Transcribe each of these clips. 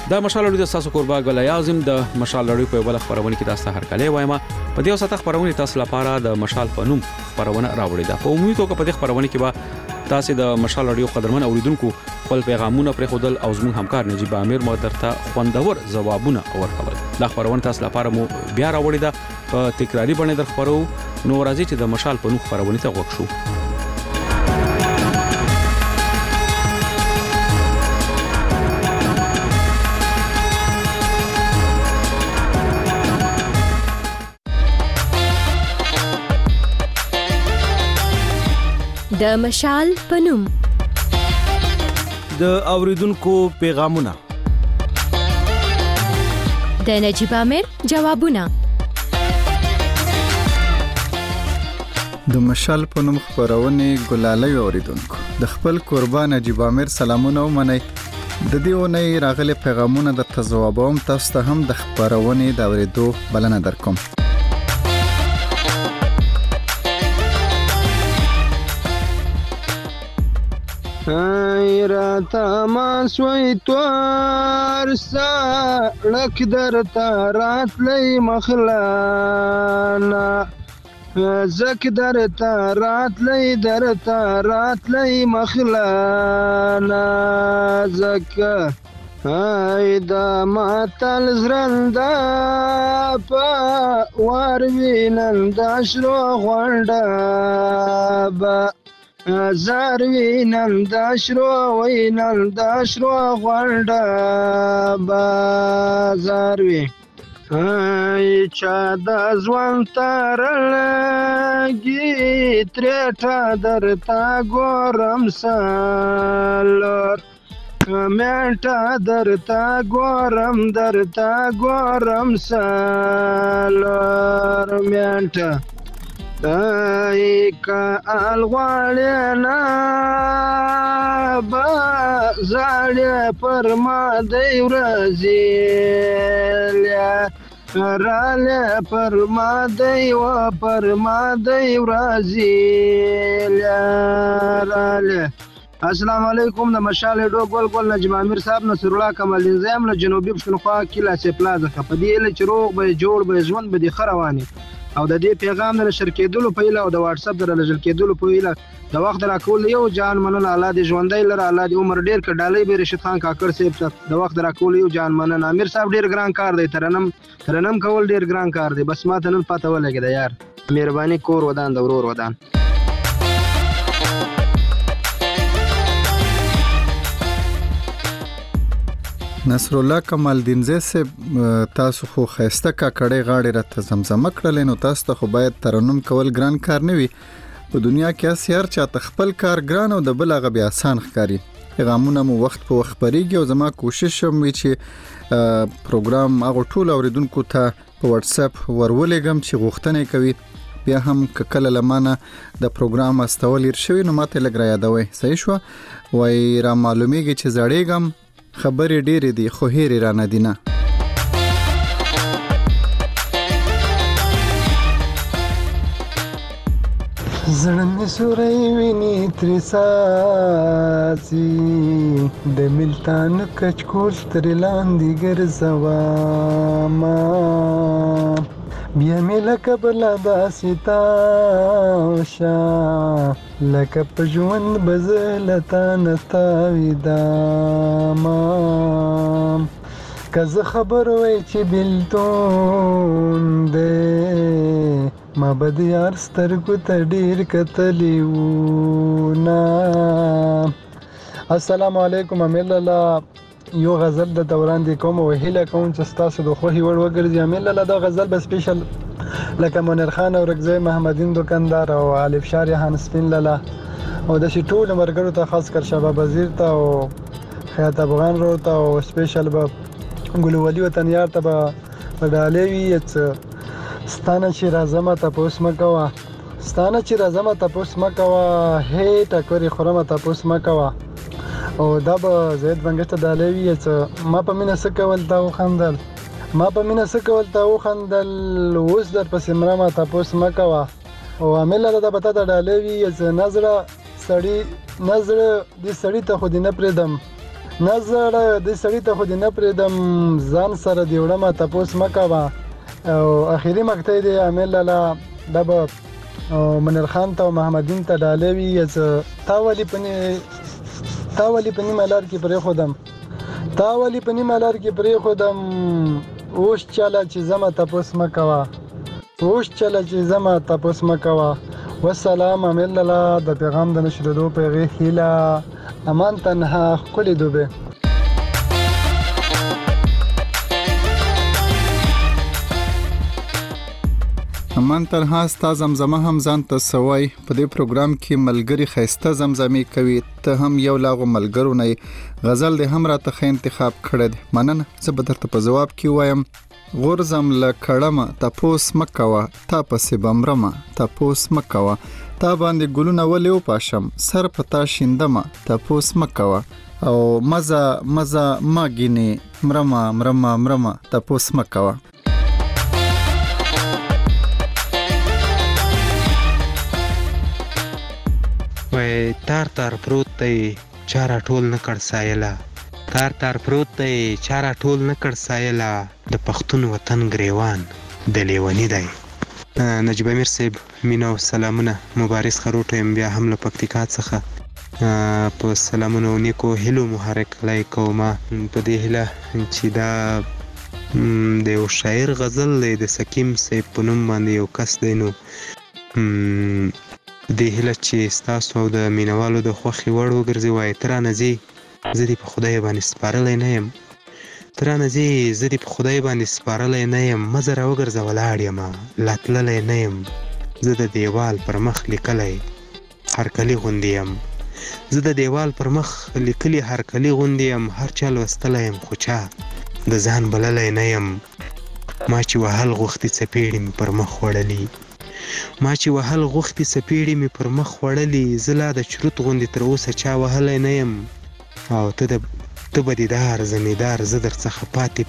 دا مشال لړۍ د تاسو قربا ګل اعظم د مشال لړۍ په بل خبرونه کې تاسو هر کله وایم په دې وسه خبرونه تاسو لپاره د مشال په نوم خبرونه راوړي دا په عمومي توګه په دې خبرونه کې به تاسو د مشال لړۍ قدرمن اوریدونکو خپل پیغامونه پر خودل او زموږ همکار نجیب امیر مقدرته خوندور جوابونه ورکول دا خبرونه تاسو لپاره مو بیا راوړي دا په تکراری باندې در خبرو نو راځي چې د مشال په نوم خبرونه ته وښو د مشال پنوم د اوریدونکو پیغامونه د نجیب امیر جوابونه د مشال پنوم خبرونه ګلالۍ اوریدونکو د خپل قربان نجیب امیر سلامونه ومنئ د دېونه راغلي پیغامونه د تجوابوم تاسو ته هم د خبرونه د اوریدو بلنه درکوم راته ما سوی توار سړک درته راتلی مخلانا زک درته راتلی مخلانا زک دا ماتل زرنده په وار ویننده شرو غونډه به زاروی ننداشرو وی ننداشرو غونډه بازاروی چا د ځوان ترلګي ترټه درته ګورم سالور مېټه درته ګورم سالور مېټه کا الغړنا با زړه پر ما دی ورزیلیا راله پر ما دی ورزیلیا راله السلام علیکم د مشال ډو ګل نجم امیر صاحب نصر الله کمال نظام له جنوبي پښتونخوا کلا سي پلازا په دې له چروغ به جوړ به ژوند به دي خرواني او د دې پیغام د نشر کېدلو په اله او د واتس اپ د نشر کېدلو په اله د وخت راکول یو جان مننه الله دې ژوندۍ لره الله دې عمر ډیر ک ډالۍ به رشید خان کاکړ صاحب د وخت راکول یو جان مننه امیر صاحب ډیر ګران کار دی ترنم کول ډیر ګران کار دی بس ما ته نن پته ولګی دا یار مهرباني کور ودان د ورور ودان نصر الله کمال دینزه سے تاسو خو خسته کا کړي غاړي راته زمزمه کړل نو تاسو ته خو باید ترنم کول ګران کار نه وي په دنیا کې اسیر چاته خپل کار ګران او د بل هغه بیا آسان ښکاری پیغامونه مو وخت په وخت پریږي او زما کوشش هم وي چې پروګرام هغه ټول اوریدونکو ته په واتس اپ ورولېګم چې غوښتنه کوي بیا هم کله لمانه د پروګرام استول شوی نو ماته لګ را یادوي صحیح شو وای را معلومیږي چې زړېګم خبرې ډېرې دي خو هېرې را نه دي نه زړه مې سورۍ ویني ترې څاڅي د ملتان کچکول ترې لاندې ګرځومه بیا مې لکه بله داسې تاوشه لکه په ژوند به زه له تا نه تاویدمه که زه خبر وای چې بېلتون دی ما به د یار سترګو ته ډېر کتلی وو نه السلام علیکم امیر لالا یو غزل د دوران دی کوم او هیله کوم چې ستاسو د خوښي وړ وګرځي امیر لالا دا غزل به سپیشل لکه منیر خان او رګزی محمدین دکاندار او الف شار هان سپین لالا او د شي ټول مرګرو ته خاص کر شباب وزیر ته او خیات افغان رو ته او سپیشل به ګلو ولی وطن یار ته به ډالوي ستانه چې راځم تاسو مکوا ستانه چې راځم تاسو مکوا هې ټکوري خرمه تاسو مکوا او دا به زید بنګشت ډالوي چې ما په مینه سکول تا وخندل اوس در پسې مرما تاسو مکوا او عامل دا پتا ته ډالوي چې نظر دې سړی ته خو دې نه پردم نظر د سړی ته خو دې نه پرېږدم ځان سره دې وړمه تپوس مه کوه او اخري مقطع دی عامل لاله دا به منیر خان ته او محمدین ته ډالۍ وي تا ولې په نیمه لار کې پرېښودم اوس چله چې زما تپوس مه کوه والسلام عامل لاله د پیغام د نشرېدو په هغې هیله امان تنها ښکلې دوبې امان تنها ستا زمزمه هم ځان ته سوای په دې پروګرام کې ملګری خیسته زمزمې کوي ته هم یو لاغو ملګرو نه غزل دې هم راته ښه انتخاب کړی دی مننه زه به درته په ځواب کې وایم غورځم له کړمه تپوس مه کوه تا پسې به مرمه تپوس مه کوه تا باندې ګلونه ولې وپاشم سر په تا شیندمه تپوس مه کوه او مزه ما ګینې مرمه تپوس مه کوه وای تار پروت دی چاره ټول نه کړ سایلا تار پروت دی چاره ټول نه کړ سایلا د پښتون وطن گریوان د لیونی دی نجیب امیر صاحب مینا او سلامونه مبارز خروټ ام بیا هم له پکتیکا څخه په سلامونه نیکو هلو محرک لای کومه په دې هله چې دا د یو شاعر غزل د سکیم صاحب په نوم باندې یو کس دی نو د هله چې ستاسو او د مینوالو د خوښې وړ وګرځي وای ترانه زی زه دې په خدای باندې سپارلی نه یم مزه را وګرځه ولاړ یم لا تللی نه یم زه د دیوال پر مخ لیکلی هرکلي غوندې یم هر چا لوستلی یم خو چا د ځان بللی نه یم ما چې وهل غوښتي څپېړې مې پر مخ وړلي زه لا د چروت غوندې تر اوسه چا وهلی نه یم او ته به دیدار زمیدار زه در څخه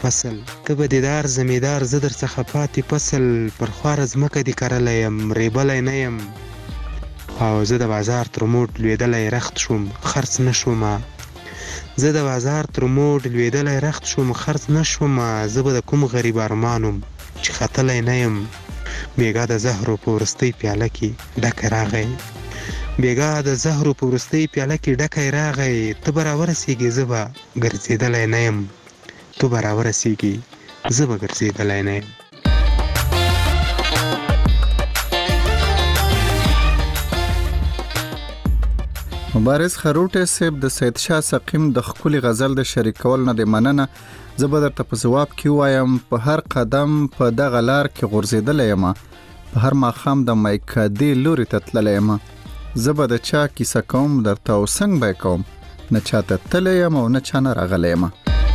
پاتې فصل پر خواره ځمکه دې کرلی یم ریبلی نه یم او زه د بازار تر موډ لوېدلی رخت شوم خرڅ نه شوم زه به د کوم غریب ارمانم چې ختلی نه یم بیګا د زهرو په وروستۍ پیاله کې ډکی راغی ته به راورسېږې زه به ګرځېدلی نه یم مبارز خروټی صاحب د سید شاه سقیم د ښکلي غزل د شریکول نه د مننه زه به درته په ځواب کې وایم په هر قدم په دغه لار کې غورځېدلی یم په هر ماښام د میکدې لوري ته تللی یم زه به د چا کیسه کوم درته او څنګ به یې کوم نه چاته تللی یم او نه چا نه راغلی یم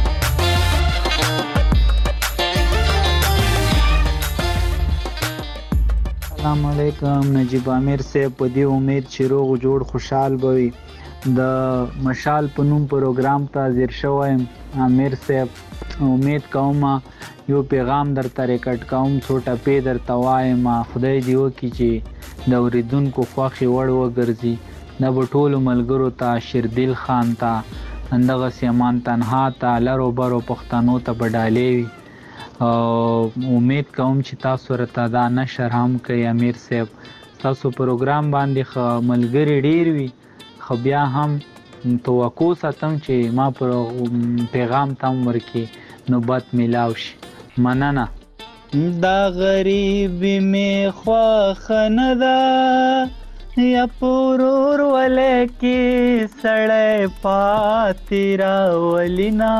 السلام علیکم نجیب امیر صاحب په دې امید چې روغ جوړ خوشحال به وي د مشال په نوم پروګرام ته حاضر شوی امیر صاحب امید کوم یو پیغام درته ریکارډ کوم څو ټپې درته وایم خدای دې وکړي چې د اورېدونکو خوښې وړ وګرځي دا به ټولو ملګرو ته شیردل خان ته همدغسې امان تنها ته لرو برو پښتنو ته به ډالۍ وي امید کوم چې تاسو راته دا نشر هم کوي امیر صاحب تاسو پروګرام باندې ښه ملګري ډېر وي خو بیا هم توقع ساتم چې ما پیغام تم ورکړي نوبت میلاو شي مننه دا غریبی می خواخه نه ده یا پورور ولکې سړی پاتې راولینا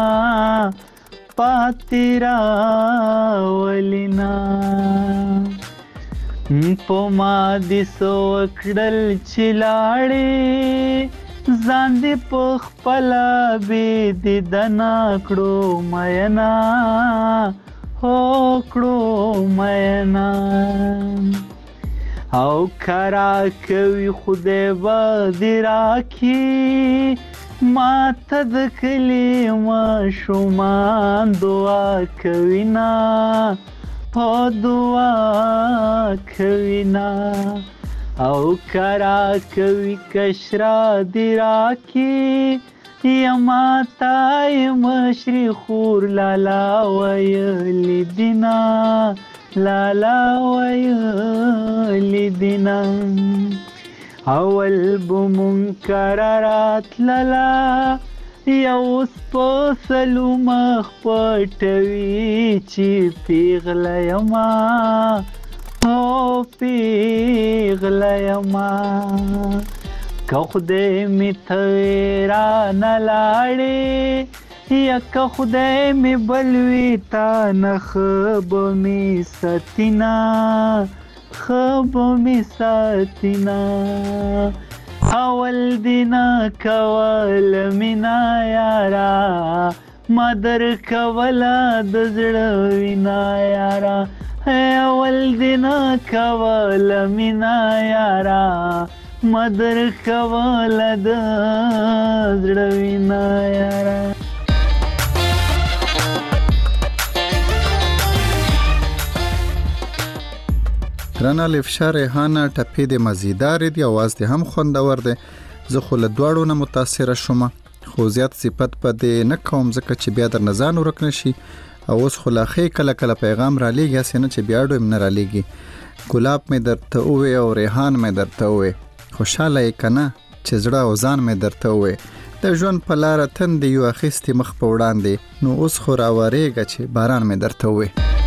په ما دې څه وکړل چې لاړې ځان دې په خپله بې دیدنه کړو مینا او کرا کوي خدای به دې راکړي ما ته د کلي ماشومان دعا کوي نه او کرا کوي کشرا دې راکړي یما تای مشری خور لالا ویلی دینا لالا ویلی دینا اول بمنکرات لالا یو سپوسلو مخ پټوي چې پیغله یما او پیغله یما که خدای می تیرا نلاړې یا که خدای می بلوي تا نه خب می ستینا خب می ستینا اول دینا کول مینا یارا مادر کولا د زړه وینا یارا اول دینا کول مینا یارا مادر کولا د زړه وینا یارا رنا لفشا ریحانه ټپې د مزیدار دی आवाज د هم خوندور دی زه خو له دواړو نه متاثر شوم خو زیات صفت په دې نه کوم ځکه چې بیا در نزان ورک نشي او اوس خلاخې کله کله پیغام را لېږي سینه چې بیا ډوم نه را لېږي ګلاب مې درته وې او ریحان مې درته وې خوشاله یې کنه چې زړه او ځان مې درته وې د ژوند په لار تند یو اخیستې مخ په وړاندې نو اوس خو راورېږه چې باران مې درته وې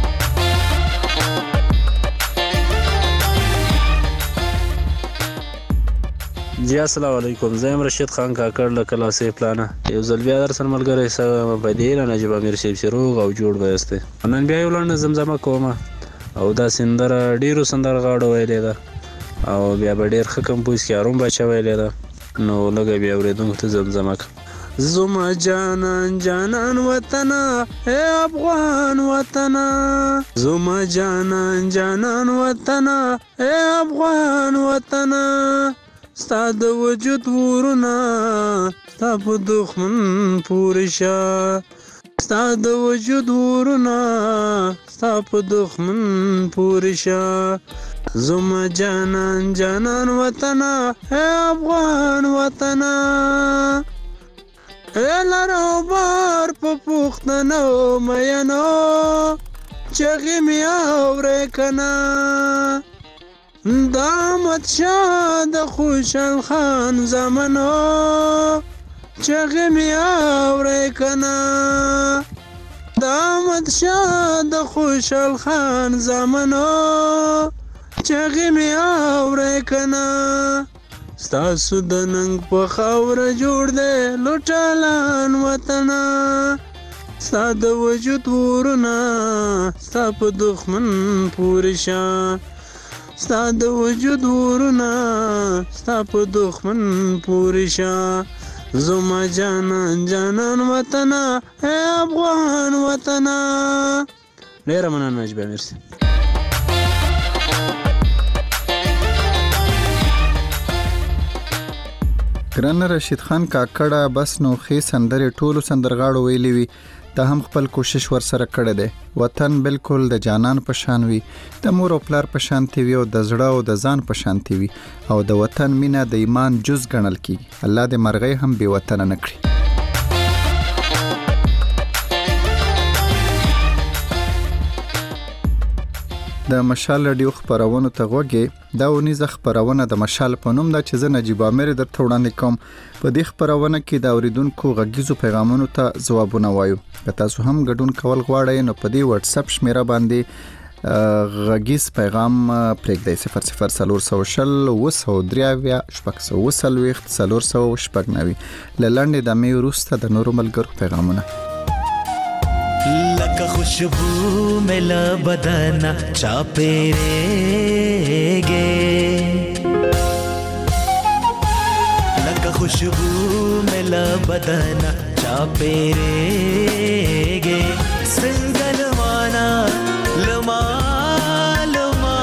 جی السلام علیکم زم رشید خان کاکړ له کلاسې پلانه یو ځل بیا در سره ملګری سره په دې نجیب امیر شیب روغ او جوړ وایسته نن بیا یو لاندې زمزمه کومه او دا سندره ډیرو سندره غاړه ویلې ده او بیا به ډیر ښه کمپوز کې اروم بچا ویلې ده نو لګي بیا ورېدونکو ته زمزمه زما جانان جانان وطن اے افغان وطن زما جانان جانان وطن اے افغان وطن ستا د وجود ورونه ستا په دښمن پورې شه ستا د وجود ورونه ستا په دښمن پورې شه زما جانان جانان وطن اے افغان وطن اے لرو بار په پوښتنو مینو چغې مې اورې کنه دا احمد شاه د خوشحال خان زمانو چغې مې اورې کنه دا احمد شاه د خوشحال خان زمانو چغې مې اورې کنه ستاسو د ننګ په خاوره جوړ دی لوټالان وطنه ستا د وجود ورونه ستا په دښمن پورې شه ستا د وجود ورونه ستا په دښمن پورې شه زما جانان جانان وطنه اے افغان وطنه ډېره مننه نجیبه مرسي ګران رشید خان کاکړه بس نو خې سندرې ټولو سندرغاړو ویلې وي ته هم خپل کوشش ورسره کړی دی وطن بالکل د جانان په شان وي د مور او پلار په شانتي وي او د زړه او د ځان په شانتي وي او د وطن مینه د ایمان جز ګڼل کیږي الله دې مرغۍ هم بې وطنه نه کړي د مشال رادیو خبرونو ته غوږی دا ونیزه خبرونه د مشال په نوم د چې زه نجیب امیر درته وړاندې کوم په دې خبرونه کې د اوریدونکو غږیزو پیغامونو ته ځوابونه وایو که تاسو هم ګډون کول غواړئ نو په دې واتس اپ شمیره باندې غږیز پیغام پرېږدئ 003 لنډې دمې وروسته د نورو ملګرو پیغامونه لکه خوشبو ملا بدنا چاپېږي لکه خوشبو ملا بدنا چاپېږي څنګه لمانا لما لما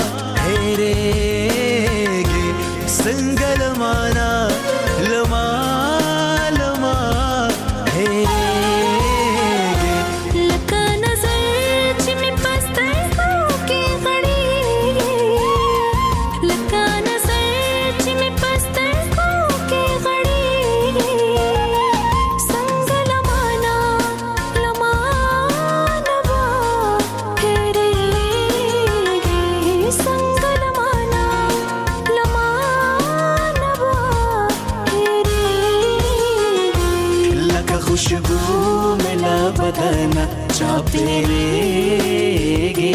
هېرېږي څنګه لمانا لما لما هېرېږي ملا بدن چاپیریږي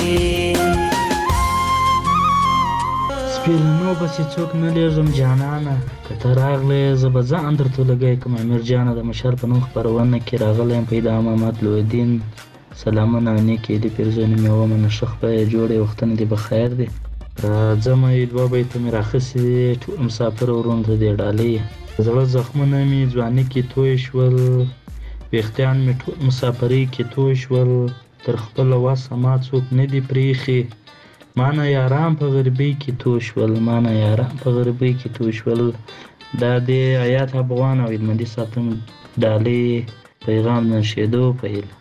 سپیلنو پسې څوک نه لیږم جانانه که ته راغلی زه به ځان درته لګی کړم امیر جانه د مشال په نوم خپرونه کې راغلی یم پیدا محمد لویدین سلامونه نیکې دې پیرزونې مې ومنه ښه خدای یې جوړې وختونه دې بخیر دی راځمه دوه بیته مې راخیستي دي ټول مسافر وروڼو ته دې ډالۍ زړه زخمونه مې ځواني کې توی شول ویښتان مې ټول مسافرۍ کې توی شول تر خپله وسه ما څوک نه دي پرېښي مانه یاران په غریبۍ کې توی شول مانه یاران په غریبۍ کې توی شول دا د آیات افغان او علمدي ساتم ډالۍ پیغام د نشیدو په هیله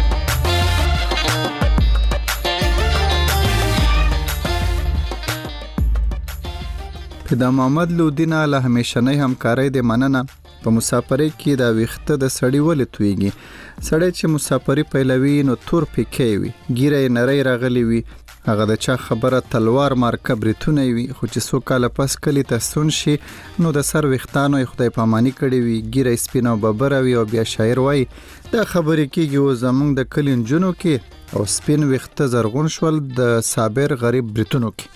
پیدا محمد لودینه له همیشنۍ همکارۍ د مننه په مسافرۍ کې دا ویښته د سړی ولې تویږي سړی چې مسافرۍ پیلوي نو تور پیکې وي ګیره یې نری راغلی وي هغه د چا خبره تلوار مارکه بریتونه وي خو چې څو کاله پس کلي ته ستون شي نو د سر ویښتانو یې خدای پاماني کړې وي ګیره یې سپینه او ببره وي او بیا شاعر وایي دا خبرې کېږي اوس زموږ د کلي نجونو کې او سپین ویښته زرغون شول د صابر غریب بریتونو کې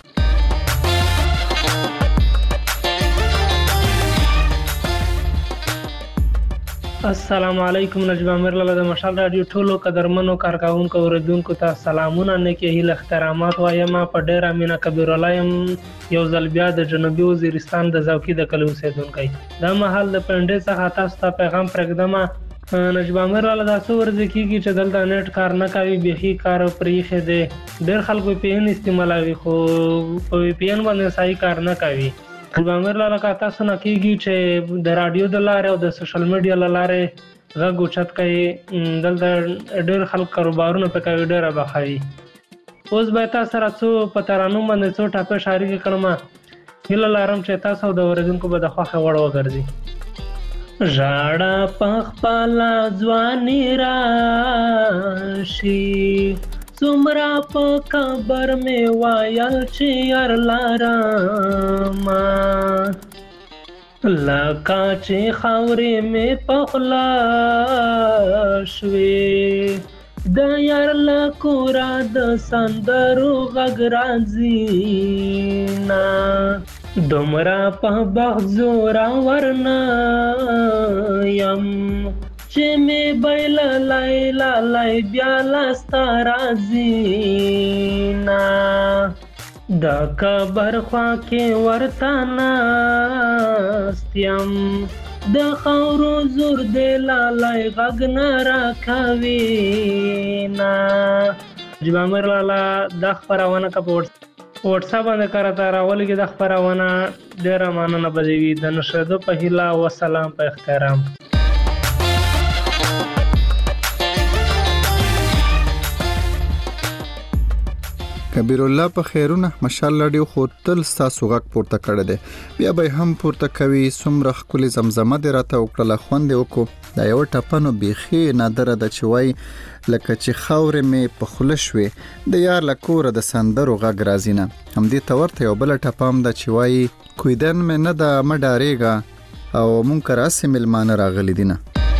السلام علیکم نجیب امیر لاله د مشال رادیو ټولو قدرمنو کارکونکو اوریدونکو ته سلامونه نیکې هیله احترامات وایم په ډیر امینه کبیر الله يم یو ځل بیا د جنوبي وزیرستان د زوکی د کلو اوسیدونکی دا مهال د پنډې څخه تاسو ته پیغام پرېږدم نجیب امیر لاله دا څه ورځ کېږي چې دلته نیټ کار نه کوي بيخي کار پرېښی دی ډېر خلکو پی ان استعمالوي خو په وی پی ان باندې صحیح کار نه کوي امیر لاله کا تاسو نه کېږي چې د رادیو د لارې او د سوشل میډیا له لارې غږ اوچت کوي دلته ډېر خلک کاروبارونه پې کوي ډېره بخوي اوس به تاسو سره څو په ترانو باندې څو ټاپې شاعري کړم هیله لرم چې تاسو د اورېدونکو به د خوښې وړ وګرځي ژړه په خپله ځواني راشي څومره په قبر مې ویل چې یار لرمه لکه چې خاورې مې په خوله شوې د یار له کوره د سندرو غږ راځي نه دومره په بخت زورور نه یم چې مې بیله لای بیا لاسته راځي نه د قبر خوا کې ورته ناست یم د خاورو زور دی لالای غږ نه راکوي نه نجیب امیر لاله دا خپرونه که په وټساپ باندې کارته راولګي دا خپرونه ډېره مننه به دې وي د نشریدو په هیله وسلام په احترام کبیر الله په خیرونه مشال رادیو خو تل ستاسو غږ پورته کړی دی بیا به هم پورته کوي څومره ښکلې زمزمه دې راته وکړله خوند یې وکړو دا یوه ټپه نو بیخي نادره ده چې وایي لکه چې خاورې مې په خوله شوې د یار له کوره د سندرو غږ راځي نه همدې ته ورته یو بله ټپه هم ده چې وایي کویدن مې نه ده مه ډارېږه او مونږ که راسې میلمانه راغلي دي نه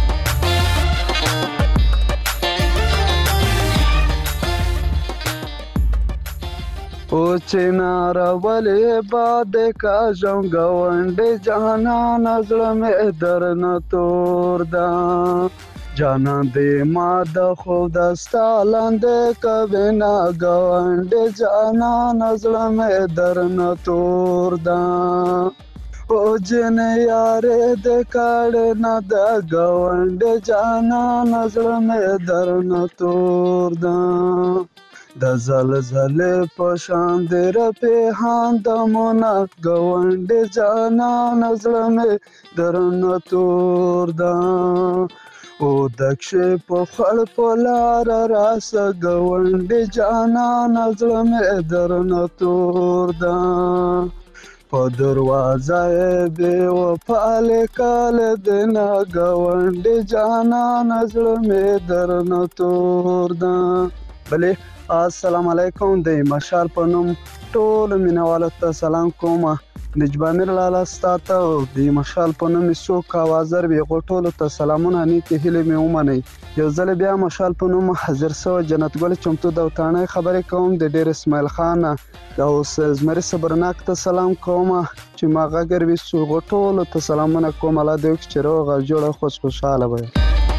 او چنارا ولی باد کا جنگوند جانان زړه مې درنه تور دا جانان دې ما د خود ستالاند کوینا غوند جانان زړه مې درنه تور دا او جن یار دې کړه نه د غوند جانان زړه مې درنه تور دا د زلزلې په شان دې رپېهان دمونه ګاونډي جانان زړه مې درنه تور ده او دکشې په خړ په لاره راسه ګاونډي جانان زړه مې درنه تور ده په دروازه یې بې وفا لیکل دې نه ګاونډي جانان زړه مې درنه تور ده بلې السلام علیکم د مشال په نوم ټول مینوالو ته سلام کوم نجبامیر لالا ستاته او د مشال په نوم څوک اوازر وي غوټولو ته سلامونه نیکې هیلې مې ومنئ. یو ځل بیا مشال په نوم حاضر سوی جنت ګل چمتو د وطانۍ خبرې کوم د ډېر اسماعیل خان او زمري صبرناک ته سلام کوم چې ما غږر وي څو غوټولو ته سلامونه کوم. الله دې وکړي چې روغ او جوړه خوش خوشحاله وي.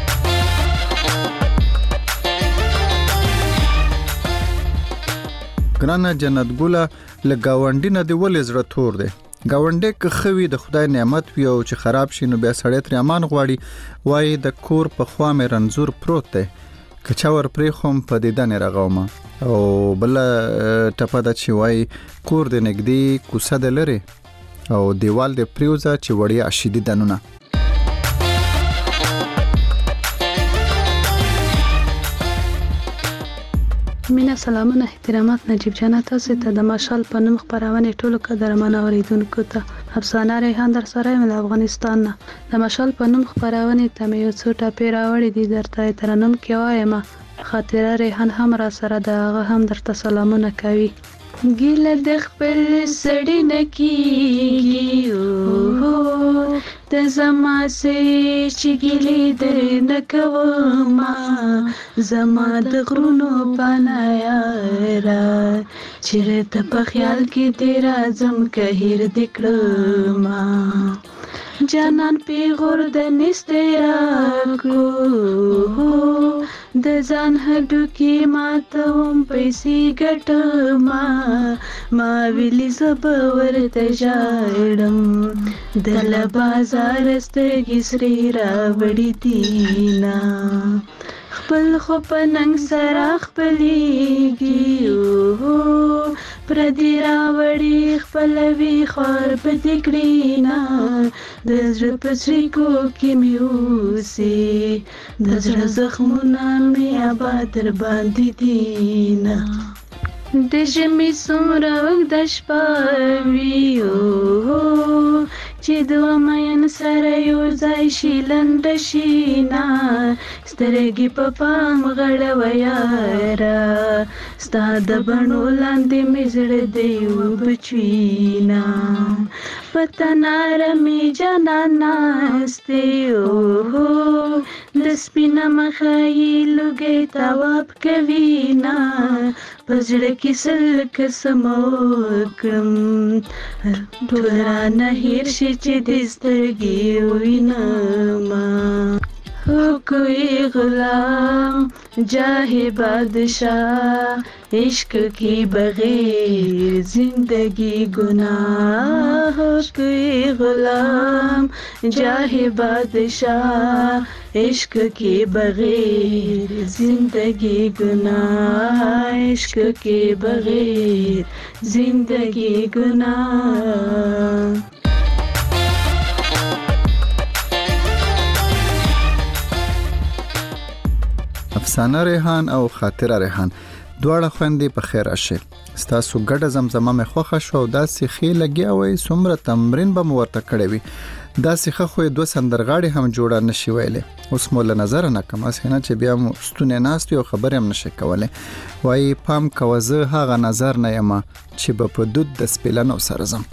ګرانه جنت ګله له ګاونډي نه دی ولې زړه تور دی. ګاونډي که خوي د خدای نعمت وي او چې خراب شي نو بیا سړی ترې امان غواړي. وایي د کور په خوا مې رنځور پروت دی که چا ور پرېښوم په دیدن یې رغومه. او بله ټپه ده چې وایي کور د نږدې کوڅه د لرې او دیوال د پریوزه چې وړیا شیدي دنونه. مینا سلامونه احترامات نجیب جان تاسو ته د مشال په نوم خبرونه ټولو قدرمن اوریدونکو ته افسانه ریحان در سره یم له افغانستان نه. د مشال په نوم خبرونه ته مې یو څو ټاپې راوړې دي درته ترنم کې وایم. خاطره ریحان هم را سره ده هغه هم درته سلامونه کوي. ګیله د خپل سړی نکیږي او د زما سي چې ګیلې د نکوما زما د غرونو پنایا را چیرته په خیال کې دې راځم که هیر دې کړم جانان پیغور د نستې راکړو د ځان هډوکي ماتوم پیسې ګټم ما ویلي زه به ورته ژاړم د له بازار سترګې سرې راوړي دينا خپل خو په ننګ سره خپلېږي پردي راوړي خپلوي خوار به دې کړينا د زړه په څريکو کې مې اوسې د زړه زخمونه مې آباد در باندې دينا د ژمي څومره اوږده شپه وي چې دوه مین سره یو ځای شي لنډه شي نه سترګې په پام غړوه یاره ستا د بڼو لاندې مې زړه دی وبچوینه په تناره مې جانان ناستې د سپینه مخه یې لوګی تواب کوینه په زړه کې سل قسمه وکړم ټول رانه هېر شي چې دې سترګې ووینم ہو کوئی غلام جاہے بادشاہ عشق کی بغیر زندگی گناہ ہو کوئی غلام جاہے بادشاہ عشق کے بغیر زندگی گناہ عشق کے بغیر زندگی گناہ. افسانه ریحان او خاطره ریحان دواړه خويندې په خیر راشه. ستاسو ګډه زمزمه مې خوښه شو او داسې خې لګیا وای څومره تمرین به مو ورته کړی وي. داسې خو دوه سندرغاړي هم جوړه نشي ویلې. اوس مو له نظر نه کم اسنه چې بیا مو ستونه ناست یو خبر هم نشي کولای. وای پام کوزه هغه نظر نه یم چې په دود د سپلنو سره زم.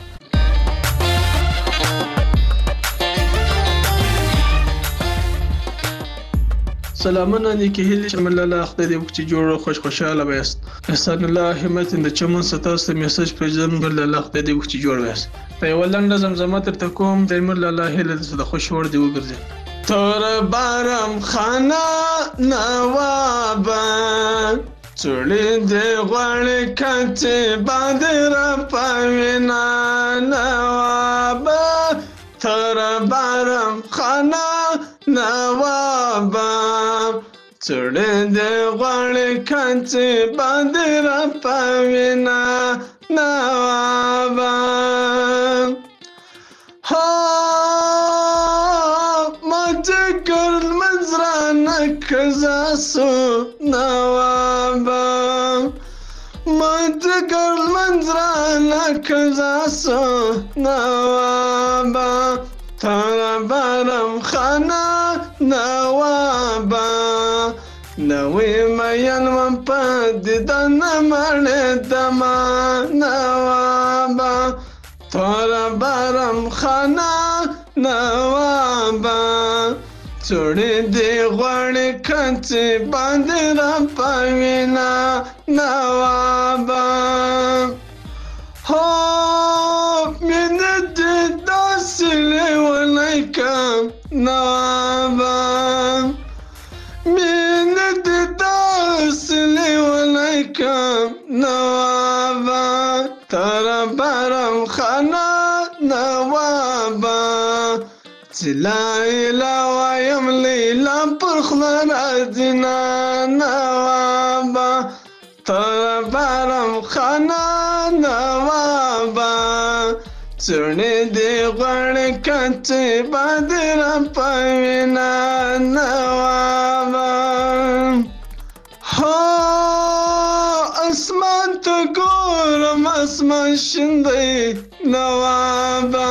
سلامونه نیکی هیلی شمال الله خدای دې وکړي جوړ خوش خوشاله وایست. احسان الله همت د چمن ستاسو میسج پیژن بل الله خدای دې وکړي جوړ وایست. په یو لنډه زمزمه تر کوم د مل الله هله د خوش ور دی وګرځي. تور بارم خانه نواب چړې دې غړ کچې باندې پاوینا نواب تور بارم خانه نواب چړې دې غړ کچې باندې پاوینا نواب ها مجګر مزرانه کزاسو نواب مجګر مزرانه کزاسو نواب تر بارم خانه نواب نوې مېن من پد دن مړ دما نواب تر خانه نوابه چوړې دې غواړې کچې باندې را پوینا نوابه هو مینه دې داسې لیونی کم نوابه مینه دې داسې لیونی کم نوابه تر برم خانه نوابه چې لا اله وایم لیلا پر خوله راځي نوابه تر برم خانه نوابه چوڼې دې غواړې کچې باندې را پوینا نوابه هو اسمان ته ګورم اسمان شین دی نوابه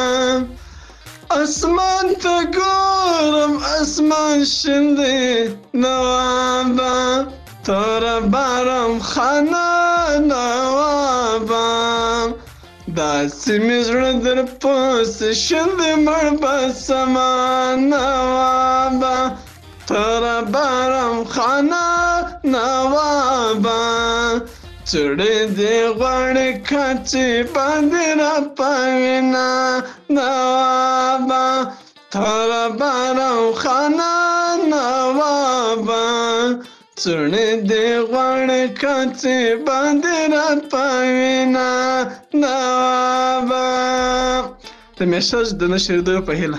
اسمان ته ګورم اسمان شین دی نوابه تر برم خانه نوابه داسې مې زړه در پسې شین دی مړ به سما نوابه تر برم خانه نوابه چوړې دې غواړې کچې باندې را پوینا نوابه تر برم خانه نوابه چوړې دې غواړې کچې باندې را پوینا نوابه د میسج د نشریدو په هیله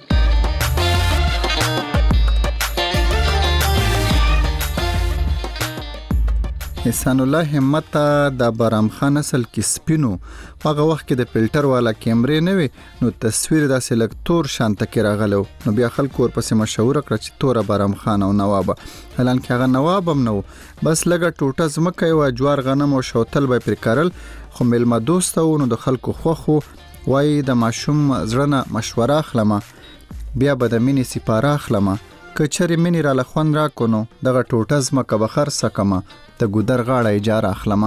احسان الله همت د بارام خان اصل کې سپینو هغه وخت کې د فلټر والا کیمرې نه وي نو تصویر داسې لږ تور شانته کې راغلو نو بیا خلکو ورپسې مشهور کړ چې تور بارام خان او نواب هلان کې هغه نواب هم نو بس لږه ټوټه ځمکه او جوار غنم او شوتل به پر کارل خو ملما دوست او نو د خلکو خوخو وای د ماشوم زړه مشوره اخلمه بیا به د مینې سپاره اخلمه کچری مینی را لخوان را کنو دغه ټوټه زمکه بخر سکمه د ګودر غاړه اجاره اخلمه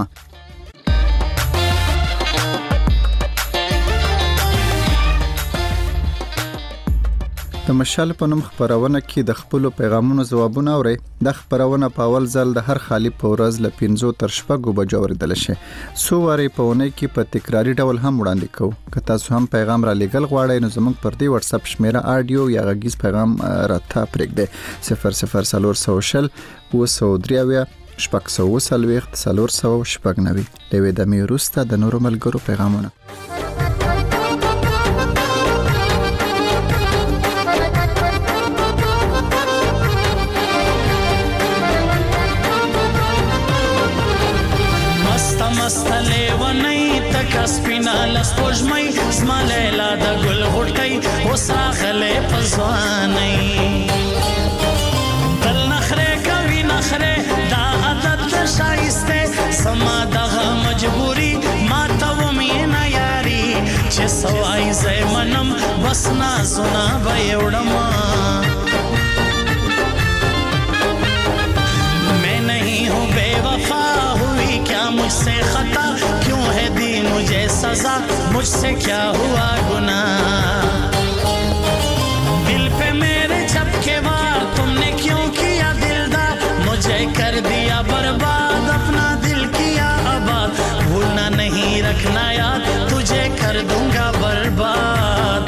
د مشال په نوم خبرونه کې د خپل پیغامونو جوابونه اوري د خبرونه په اول ځل د هر خالی په ورځ ل 15 تر شپږو بجو اوریدل شي سو واری په ونه کې په تکراری ډول هم وړاندې کوو که تاسو هم پیغام را لګل غواړئ نو زموږ پر دې واتس اپ شمیره اډیو یا غږیز پیغام راته پرېږدئ 00 شپږ لوي د میروسته د نورو ملګرو پیغامونه مستلې ونی تک سپینا لسپوږمۍ زما لیلا د ګل غټۍ وساغلې پزوانۍ دل نخره کوي نخره دا عادت شایسته سما دغه مجبوری ما ته ومینه یاري چې سوای زې منم بس نازونه به وړم मैं नहीं हूँ बेवफा हुई क्या मुझसे खता क्यों है दी मुझे सजा मुझसे क्या हुआ गुनाह दिल पे मेरे झपके वार तुमने क्यों किया दिलदार मुझे कर दिया बर्बाद अपना दिल किया आबाद भूलना नहीं रखना याद तुझे कर दूंगा बर्बाद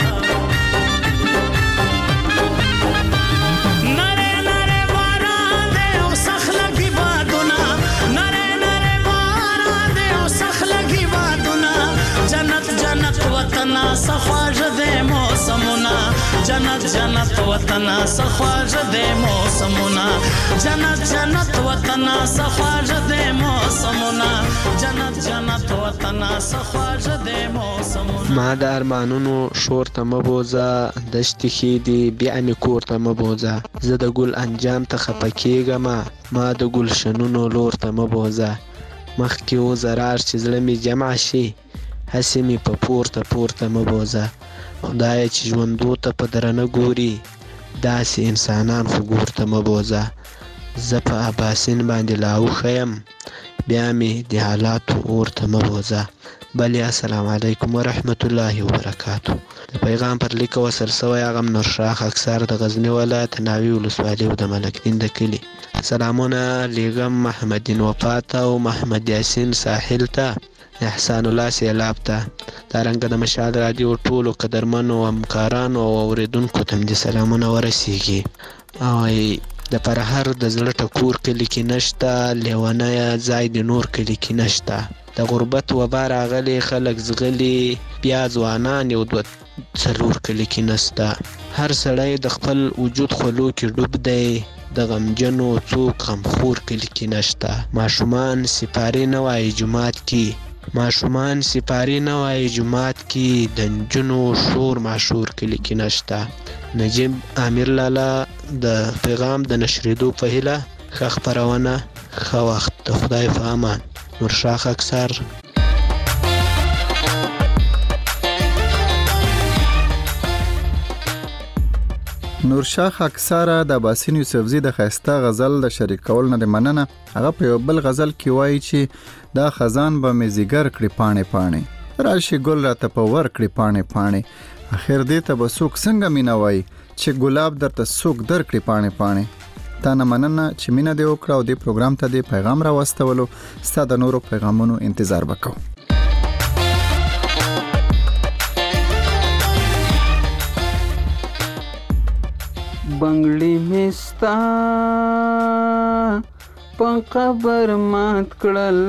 وطنا سخواج دے موسمنا جنت جنت وطنا سخواج دے موسمنا جنت جنت وطنا سخواج دے موسمنا جنت جنت وطنا سخواج دے موسمنا ما د ارمانونو شور ته مبوزه دشتې کې دی بیا مې کور ته مبوزه زه د ګل انجام ته خپه کېږم ما د ګلشنونو لور ته مبوزه مخکې و زرار چې زړه مې جمع شي هسې مې په پورته مبوزه خدای چې ژوندو ته په درنه ګوري داسې انسانان خو ګور ته مبوزه زه په اباسین باندې لاوښه یم بیا مې د حالاتو اور ته مبوزه بلې السلام علیکم ورحمت الله وبرکاتو. د پیغام پر لیک وصل سوی هغه نورشاه خاکسار د غزنی ولایت ناوی ولسوالۍ او د ملکدین د کلي. سلامونه لیږم محمدین وفات او محمد یاسین ساحل ته، احسان الله سیلاب ته، دارنګه د مشال رادیو ټولو قدرمنو همکارانو او اوریدونکو ته دې سلامونه ورسیږي. او د پرهر د زړه ټکور کلي کې نشته، لیونی ځای د نور کلي کې نشته. د غربت وبا راغلی خلک زغلي، بیا ځوانان یو دوه څلور کلي کې نسته. هر سړی د خپل وجود خولو کې ډوب دی، د غمجنو څوک غمخور کلي کې نشته. ماشومان سپارې نه وایي جومات کې، ماشومان سپارې نه وایي جومات کې، د نجونو شور ماشور کلي کې نشته. نجیب امیر لالا د پیغام د نشریدو په هیله ښه خپرونه، ښه وخت، د خدای په امان. نورشاه خاکسار. نورشاه خاکسار د باسین یوسفزي د خاسته غزل د شریکول نه مننه. هغه په یو بل غزل کې وایي چې دا خزان به مزیګر کړي پانه پانه، راشي ګل راته په ور کړي پانه پانه، اخر دې ته به څوک څنګه مینا وایي چې ګلاب درته څوک در کړي پانه پانه. تا نه مننه چې مینه دې وکړه او دې پروګرام ته دې پیغام را واستولو. ستا د نورو پیغامونو انتظار وکړو. بنگړي مستا په قبر مات کړل،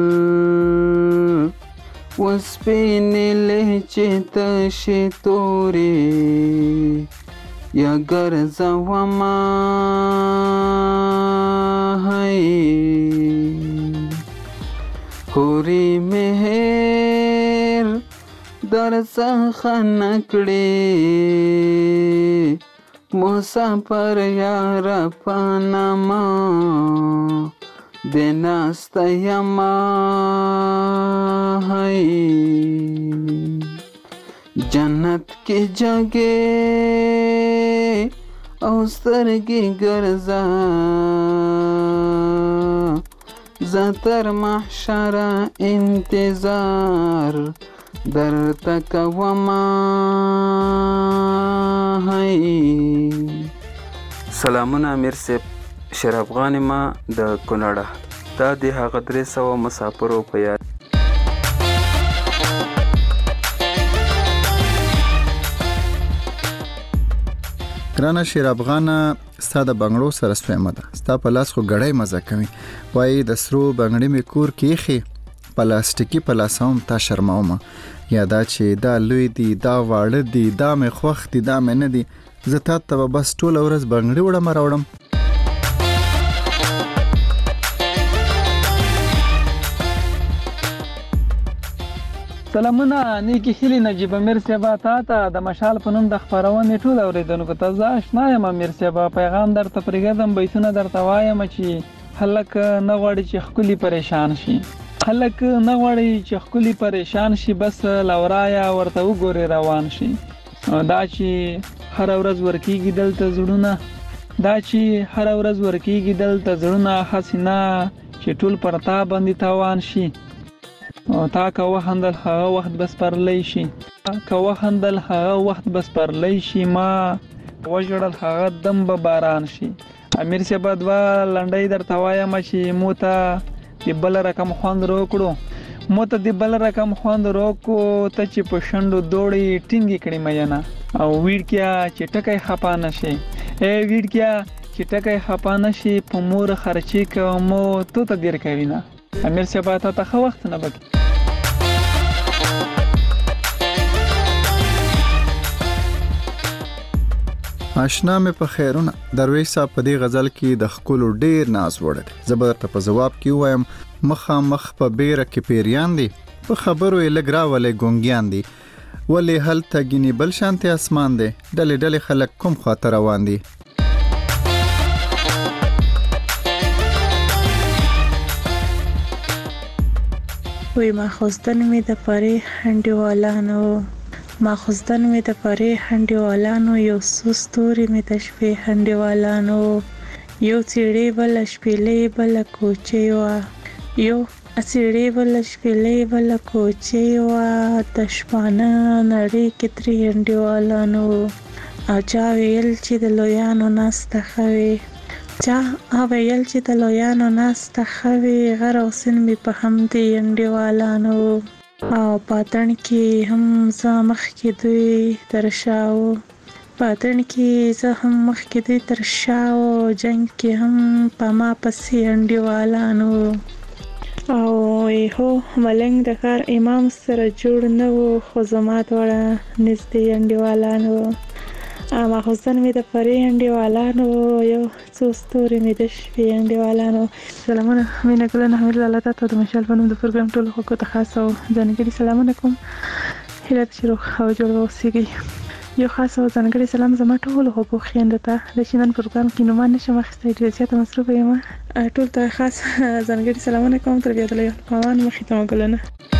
وسپینې لهجې تشې تورې یا ګرځوما هی خوري مهر در څخه نکړې، مسافر یار پانما د ناسته یما هی جنت کې جګې او سترګې ګرځا، زتر محشر انتظار درته کوما هی. سلامونه امیر صاحب، شرف افغان ما د کونړه. دا د هغه 300 مسافرو په یاد. ګرانه شیر افغانه، ستا د بنگړو سره سپیمه ده، ستا په لاس خو ګړی مزه کوي. وایي د سرو بنگړي مې کور کې ایښي، پلاستیکي په لاسوم تا شرمومه. یا دا چې دا لوی دي، دا واړه دي، دا مې خوښ دي، دا مې نه دي، زه تا ته به بس ټوله ورځ بنگړي وړم راوړم. سلامونه نیکی هیلی نجیب امیر صاحب ته د مشال په نوم د خبرونې ټول اوریدونکو ته زه آشنا یم. امیر صاحب پیغام درته پرېږدم، بیتونه درته وایم چې خلک نه غواړي چې ښکلي پریشان شي، خلک نه غواړي چې ښکلي پریشان شي، بس لورایا ورته وګوري روان شي. دا چې هر ورځ ورکیږي دلته زړونه، دا چې هر ورځ ورکیږي دلته زړونه، حسینا چې ټول پر تا باندې تاوان شي. او تا که وخندل هغه وخت بس پرلی شي، که وخندل هغه وخت بس پرلی شي، ما وژړل هغه دم به باران شي. امیر صاحب دوه لنډۍ درته وایم چې مو ته د بل رقم خوند روکړو، مو ته د بل رقم خوند روکو، ته چې په شنډو دوړې ټینګې کړې مینه، او ویډکیا چې ټکی خپا نشي، ویډکیا چې ټکی خپا نشي، په مور خرچې کومو تو ته دیر کوي نه. امیر صاحب ته ښه وخت نه بکی. آشنا مې په خیرونه. درویش صاحب په دې غزل کې د ښکلو ډیر ناز وړی. زه به درته په ځواب کې ووایم مخامخ په بیره کې پیریان دي، په خبرو یې لږ راولی ګونګیان دي، ولې هلته ګینې بل شانتې اسمان دی، ډلې ډلې خلک کوم خواته روان دي. وی ماخوستن می د پرې هنډیوالانو، ماخوستن می د پرې هنډیوالانو، یو څو ستوري می د شپې هنډیوالانو، یو څېړۍ بله شپېلۍ بله کوچۍ وه، یو اسیړې ول شپېلې ول کوچې وا د شپانه نړۍ کې ترې انډیوالانو او چا ویل چې د لویانو ناسته خوي چا ویل چې د لویانو ناسته خوي غر او سن می په هم دي انډیوالانو او پاتن کې هم زمخ کې دوی ترشاو پاتن کې زه هم مخ کې دوی ترشاو جنگ کې هم په ما پسې انډیوالانو او هو ملنګ د ښار امام سره جوړ نه و خو زما دواړه نږدې انډیوالانو اما حسن مې د پرې انډیوالانو یو څو ستوري مې د شپې انډیوالانو سلامونه مینه ګل نه حمید الله تاسو د مشال په نوم د پروګرام ټول خلکو ته خاص او ځانګړي سلامونه کوم هیله چې روغ او جوړ اوسئ یو خاص او ځانګړي سلام زما ټول خلکو خويندو ته د شینن پروګرام کې نوم نشم اخیستای ډیر زیات مصروف یم ټول ته خاص ځانګړي سلامونه کوم تر بیا د یو پوان مخې ته وګلنه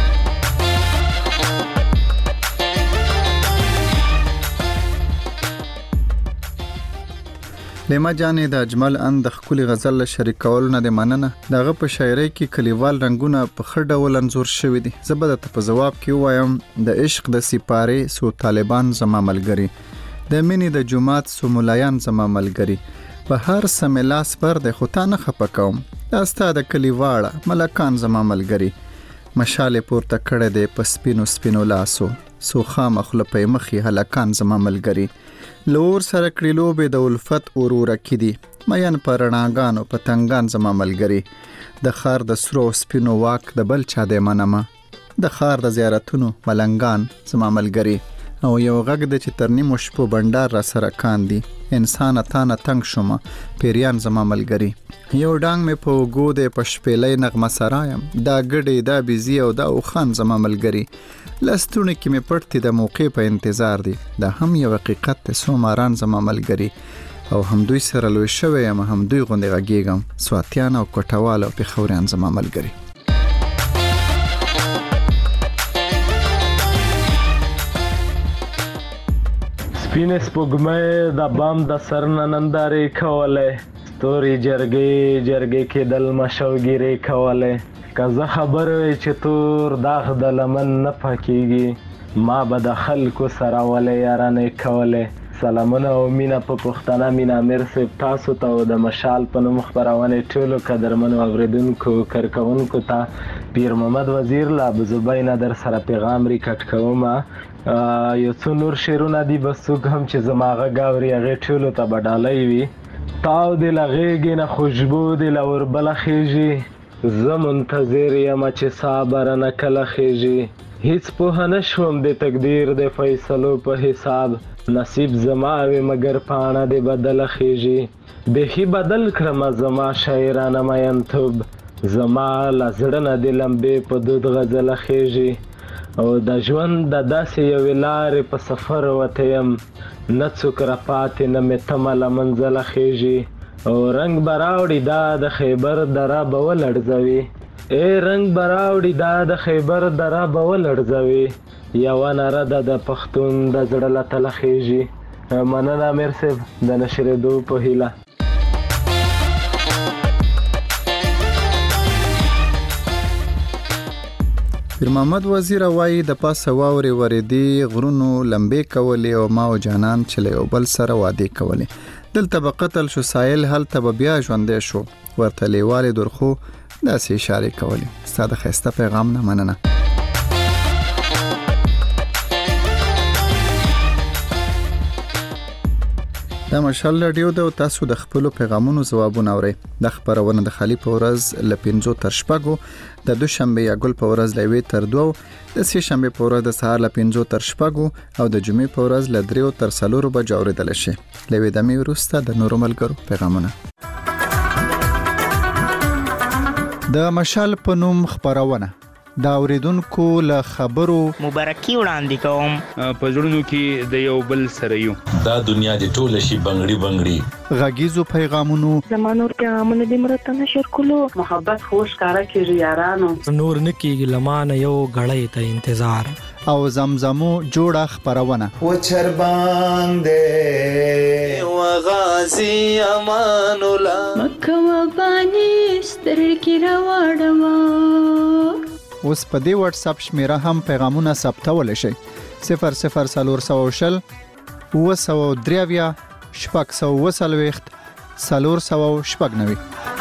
لیما جانې د اجمل اند د خولي غزل شریکول نه د مننه دغه په شاعرۍ کې کلیوال رنگونه په خړ ډول انزور شوی دي زبده ته په جواب کې وایم د عشق د سپاره سو طالبان زما ملګری د مینې د جمعات سو ملایان زما ملګری په هر سملاس پر د خوتانه خپکوم دا ستاد کلیواله ملکان زما ملګری مشاله پورته کړه د پسپینو سپینو لاسو سو خامخله په مخي هلکان زما ملګری لور سره کړلو به د الفت اورور کړي مېن پرناګانو پتنګان زما ملګری د خار د سرو سپینو واک د بل چا د منمه د خار د زیارتونو ملنګان زما ملګری او یو غږ د چې ترنی مشپو بندر را سره کاندي انسان اتانه تنگ شوم پیریان زما ملګری یو ډنګ مې په وګو د پشپېلې نغمه سرایم دا ګډې دا بيزي او دا خان زما ملګری لستونه کې مې پړتې د موقع په انتظار دي دا هم یو حقیقت ته سوماران زما ملګری او هم دوی سره لوي شوی هم دوی غونډه غږیږم سواتیان او کوټوال او پیښوريان زما ملګری سپینې سپوږمۍ د بام د سر نندارې کولې ستوري جرګې کې دل مشوګيري کولې که خبر وي چې تور داغ د لمن نه پکېږي ما به د خلکو سره ولې یارانې کولې سلامونه او مینا په پښتنه مینا امیر صاحب تاسو ته د مشال په نوم خبرونه ټولو قدرمنو اوریدونکو کارکونکو ته پیر محمد وزیر لا بزبینا در سره پیغام ریکټ کوم یو څو نور شعرونه دي بس هم چې زماغه گاوري هغه ټولو ته بدالای وي تاو د لغېږي نه خوشبو د لور بل خېږي زه منتظر یم چې صبر نه کله خېږي هیڅ په نشوم د تقدیر د فیصلو په حساب نصیب زما وي مگر پاڼه د بدل خېږي به بدل کړم زما شاعرانه مینتوب زما لزړه د لمبې په دود غزل خېږي او د ژوند د داسې یو لارې په سفر وته يم نه څوک را پاتې نه مې تمه له منزله خېږي او رنگ براوړي دا د خیبر دره به ولړزوي رنگ براوړي دا د خیبر دره به ولړزوي یوه نره ده د پښتون د زړه له تله خېږي مننه امیر صاحب د نشرېدو په هیله پیر محمد وزیر وایي د پاسه واوري وریدي غرونو لمبې کولې او ما او جانان چلې او بل سره وادي کولې دلته به قتل شو سایل هلته به بیا ژوندې شو ورته لیوالې درخو داسې اشاره کولې ستاسو خسته پیغام نه مننه دا مشال رادیو د تاسو د خپل پیغامونو ځوابونه اورئ د خبرونه د خالی په ورځ ل 5 تر شپږو د دوشنبه یا ګل په ورځ ل 2 تر 2 د سه شنبه په ورځ د سهار ل 5 تر شپږو او د جمعې په ورځ ل 3 تر 4 بجې اوریدل شي لوي د می ورسته د نورو ملګرو پیغامونه د مشال په نوم خبرونه دا اوریدونکو له خبرو مبارکي وړاندې کوم په ژوندونو کې د یو بل سره یو دا دنیا د ټول شي بنگړي غږیزو پیغامونو زمانور پیغامونه د مرته نشر کولو محبت خوش کارا کیږي یارانو نور نکیږي لمانه یو غړې ته انتظار او زمزمو جوړه خبرونه و چربان دے و غازی امان الله مکه و بانی سترګې راواړوه. اوس په دې واتس اپ شمیره هم پیغامونه ثبتولی شئ. 00420 923 640 490.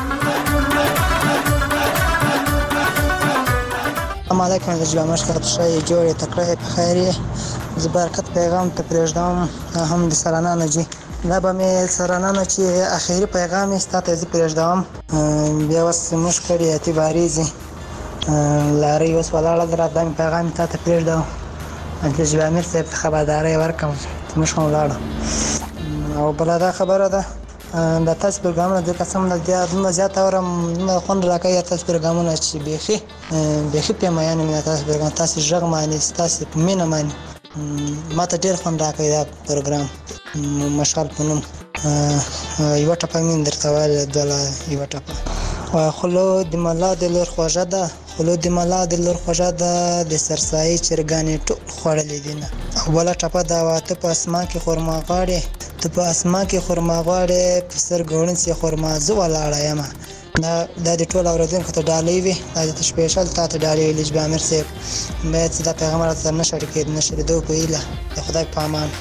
السلام علیکم د جوامر څخه شای جوړې تکړه په خیریه زبرکت پیغام ته پرېږدم هم د سرانانو جی دا به مې سرانانو چې اخیری پیغام یې ستاسو ته پرېږدم بیا اوس موږ کړی اعتباریزي لارې اوس ولاړه درته پیغام ته پرېږدم د جوامر څخه خبرداري ورکم موږ هم ولاړو او بل دا خبره ده د تاسو پروګرامونه د قسم د زیات اورم خوند راکړی تاسو پروګرامونه چې بيخي په میانه مې تاسو پروګرام تاسو ژغ معنی تاسو په مینه معنی ما ته ډېر خوند راکړی دا پروګرام مشال په نوم یو ټپه مين درته وایي دله یو ټپه خلو د ملا د لور خوږه ده خلو د ملا د لور خوږه ده د سرسایي چرګانې ټول خوړلې دي نه او بل ټپه دا واته په اسمان کې خرما غاړي ته په اسمان کې خرما غاړي په سر ګورن سي خرما زو ولاړه یم دا د ټول اوردونکو ته ډالۍ وي دا د سپیشل تاسو ډالۍ لږ به امر سي باید دا پیغام راته نشر کې نشر دوه په اله د خدای په امان.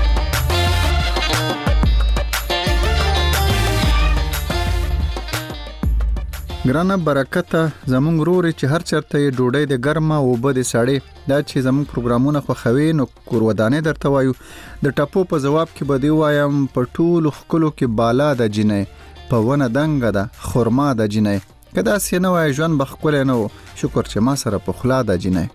ګرانه برکته زمونږ روري چې هر چرته یې ډوډۍ د ګرمه او بد سړې دا چې زمونږ پروګرامونه خوښوي نو کورودانې درته وایو د ټپو په جواب کې به دی وایم په ټولو خکلو کې بالا د جنې په ونه دنګه ده خرما د جنې که داسې نه وای ژوند به ښکلی نه و شکر چې ما سره پخلا د جنې.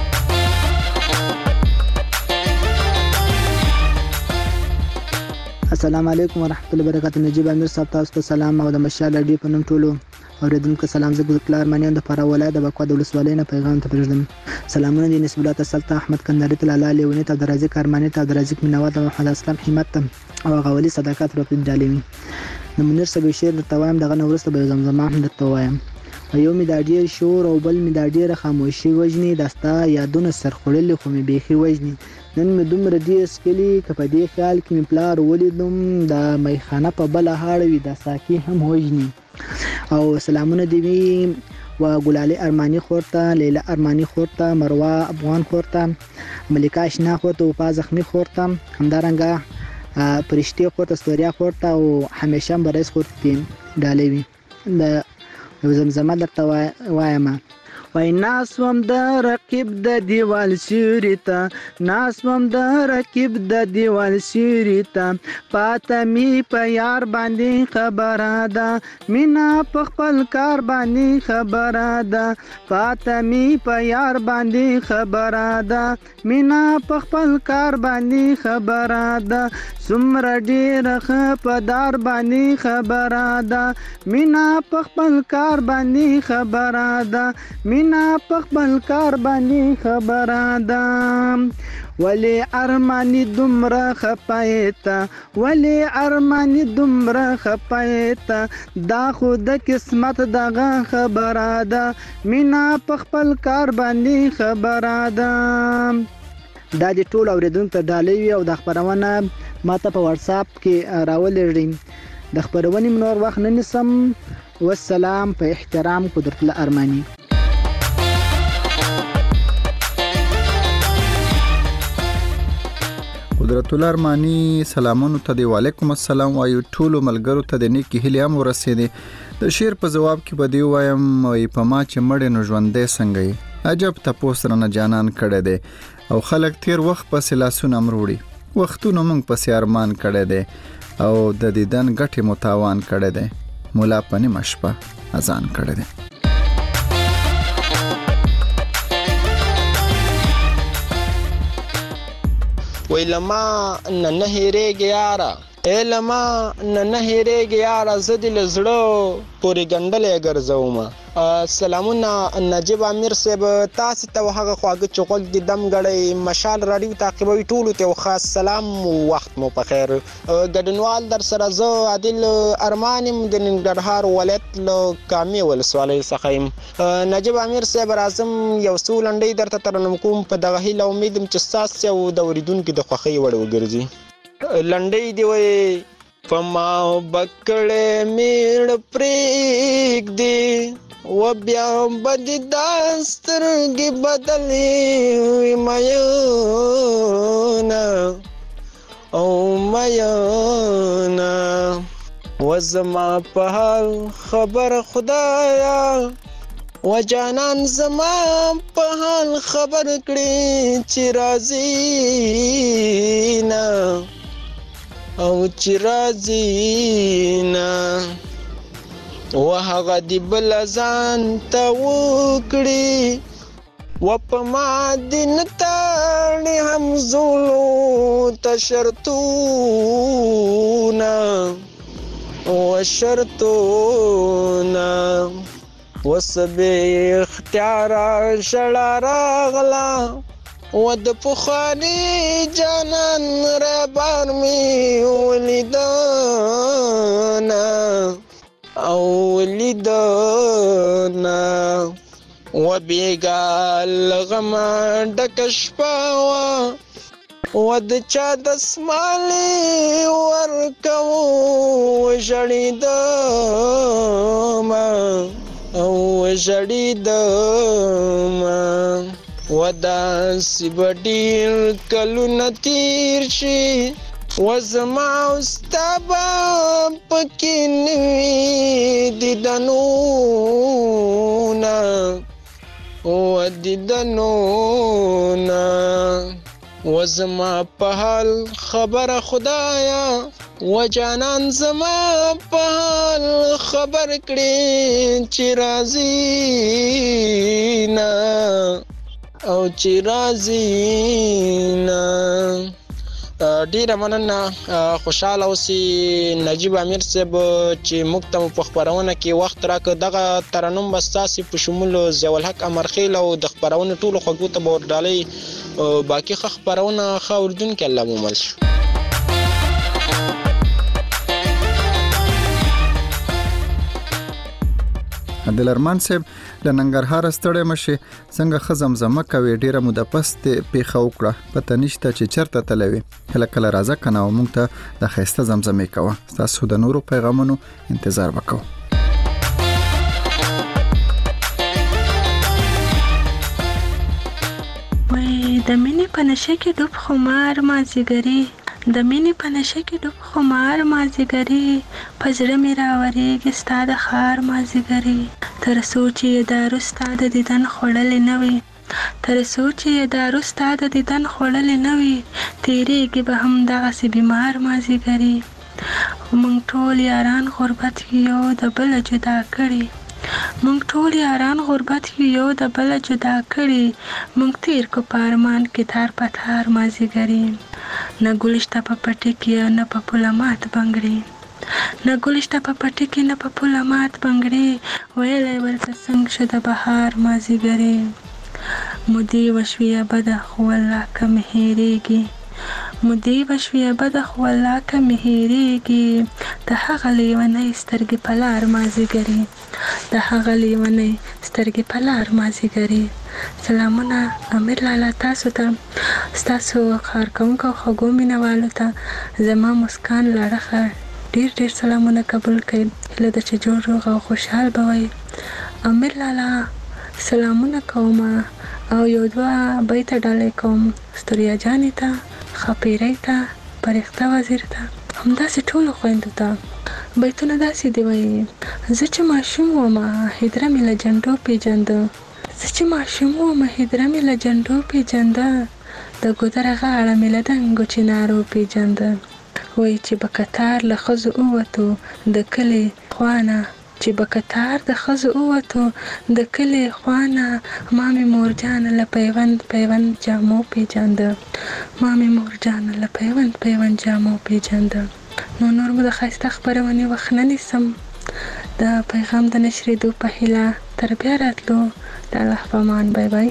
السلام علیکم ورحمت الله وبرکاته. نجیب امیر صاحب تاسو ته سلام او د مشال اډي په نوم ټولو اوریدونکو سلام. زه ګلکلار مانیان د فرا ولایت د بکوا د ولسوالۍ نه پیغام ته پرېږدم. سلامونه دي نسب الله تسلط احمد کندهاري ته لاله لیونی ته عبدالرزاق ارماني ته عبدالرزاق مینواد محمد اسلام همت ته او غولي صداقت رفیق جالمی د منیر صاحب شعر درته وایم دغه نه وروسته به زمزمه هم درته وایم. یو مې دا ډېر شور او بل مې دا ډېره خاموشي وژني دا ستا یادونه سرخوړلي خو مې بیخي وژني نن مې دومره ډېر څکلي که په دې خیال کې مې پلار ولیدم دا میخانه په بله هاړه وي دا ساقي هم وژني. او سلامونه دی وي و ګلالي ارماني خور ته لیلا ارماني خور ته مروه افغان خور ته ملکه اشنا خور ته وفا زخمي خور ته همدارنګه پرشتي خور ته ستوریا خور ته او همیشه برس خور ته ډالۍ وي. د زمزمه درته وایم وای ناسوم د رقیب د دیوال سیوري ته ناسوم د رقیب د دیوال سیوري ته پاته می په یار باندې خبره ده مینا په خپل کار باندې خبره ده پاته می په یار باندې خبره ده مینا په خپل کار باندې خبره ده څومره ډېره ښه په دار باندې خبره ده مینا په خپل کار باندې خبره ده مینا په خپل کار باندې خبره ده ولی ارمانی دومره خپایتا ولی ارمانی دومره خپایتا دا خو د قسمت دغه خبره ده مینا په خپل کار باندې خبره ده. دا د ټول اوریدونکو ته ډالۍ وي او د خبرونه ماته په واتس اپ کې راولېږئ. د خبرونې نور وخت نه نیسم. والسلام په احترام قدرت الله ارماني. قدرت الله ارماني سلامونو ته دی وعلیکم السلام وایو ټولو ملګرو ته د نیکی هیلې هم ورسېدې. د شعر په جواب کې به دی وایم په ما چې مړې نو ژوندی څنګه یې عجب تپوس رانه جانان کړی دی او خلک تیر وخت پسې لاسونه مروړي وختونو موږ پسې ارمان کړی دی او د دیدن ګټې متاوان کړی دی مولا په نیمه شپه اذان کړی دی. وی لما نه هېرېږي یاره ای لما نه هېرېږي یاره زه دې له زړه پورې ګنډلی ګرځومه. سلامونه نجیب امیر صاحب تاسې ته هغه خواږه چې غوږ دې دم ګړی مشال راډیو تعقیبوي ټولو ته خاص سلام وخت مو په خیر. ګډنوال در سره زه عادل ارمان یم د ننګرهار ولایت له کامې ولسوالۍ څخه یم. نجیب امیر صاحب راځم یو څو لنډۍ درته ترنم کوم په دغه هیله امید یم چې ستاسې او د اورېدونکو د خوښۍ وړ وګرځي. لنډۍ دې وایي پما بکړې میړ پریک دی و بیا بد داسترګي بدلې وي میانا او میانا وزما په حال خبر خدایا و جانان زما په حال خبر کړي چې راځي نه او چې راځي نه و هغه دی بل ځان ته وکړي و په ما دین تاړي هم زولو ته شرطونه و شرطونه وسبه اختیار شړا راغلا و د پخواني جانان ربان می ولیدانا او ولیدانا و بیگا لغما ډک شپاوا و د چا دسمالي ورکو ژړېدما او ژړېدما و داسې به ډېر کلونه تېر شي و زما او ستا به پکې نه وي دیدنونه و دیدنونه و زما په حال خبره خدایا و جانان زما په حال خبر کړي چې راځي نه او چې راځي نه. ډیره مننه. خوشاله اوسئ نجیب امیر صاحب چې موږ ته په خپرونه کې وخت راکړ. دغه ترنم به ستاسې په شمول ضیاء الحق امرخیل او د خپرونې ټولو خوږو ته به ورډالۍ باقي ښه خپرونه ښه اورېدونکي الله مومل شو. عبدالرحمن صاحب له ننګرهار ستړی مشي څنګه ښه زمزمه کوي ډیره موده پس پیښه وکړه پته نشته چې چېرته تللی وې کله کله راځه که نه او موږ ته د ښایسته زمزمې کوه. ستاسو د نورو پیغامونو انتظار به کوو. د مینې په نشه کې ډوب خمار مازیګري د مینې په نشه کې ډوب خمار مازیګري په زړه مې راورېږي ستا د ښار مازیګري تر څو چې یې دارو ستا د دیدن خوړلې نه وي تر څو چې یې دارو ستا د دیدن خوړلې نه وي تېرېږي به همدغسې بیمار مازیګري موږ ټول یاران غربت یو د بله جدا کړي موږ ټول یاران غربت یو د بله جدا کړي موږ تیر کو په ارمان کې تار په تار مازیګري نه ګل شته په پټي کې نه په پوله مات بنګړي نه ګل شته په پټي کې نه په پوله مات بنګړي ویلی ورته څنګه شو د بهار مازیګري مودې وشوې بده خو والله که مې هېرېږي مودې وشوې بده خو والله که مې هېرېږي د هغه لیونۍ سترګې په لار مازیګري د هغه لیونۍ سترګې په لار مازیګري. سلامونه امیر لالا تاسو ته ستاسو کارکوونکو او خوږو مینهوالو ته زما مسکان لاړخه ډېر ډېر سلامونه قبول کړئ. هیله ده چې جوړ روغ او خوشحال به وئ. امیر لالا سلامونه کوم او یو دوه بیته ډالۍ کوم ستوریا جانې ته خپیرۍ ته پرښته وزیر ته همداسې ټولو خویندو ته بیتونه داسې دی وایي زه چې ماشوم ومه هدره مې له جنډو پیژنده زه چې ماشوم ومه هدره مې له جنډو پیژنده د ګودره غاړه مې له دنګو چنارو پیژنده وایي چې به کتار له ښځو ووتو د کلي خوانه چې به کتار د ښځو ووتو د کلي خوانه ما مې مورجانه له پیوند پیوند جامو پیژنده ما مې مورجانه له پیوند پیوند جامو پیژنده. نو نور مو د ښایسته خپرونې وخت نه نیسم د پیغام د نشرېدو په هیله تر بیا راتلو د الله په امان. بای بای.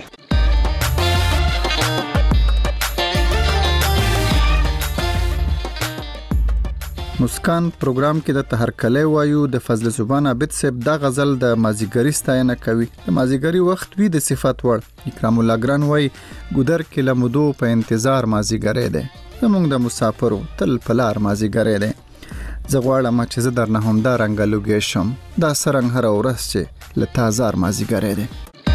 مسکان پروګرام کې د تهرکلی وایو د فضل زبان عابد صاحب دا غزل د مازیګري ستاینه کوي. د مازیګري وخت وی د صفات وړ اکرام الله ګران وایي ګودر کې لمدو په انتظار مازیګری دی زمونږ د مسافرو تل پلار مازیګری دی زه غواړم چې زه درنه همدارنګه لوګی شم، دا څرنګه هره ورځ چې له تا زار مازدیګری دی.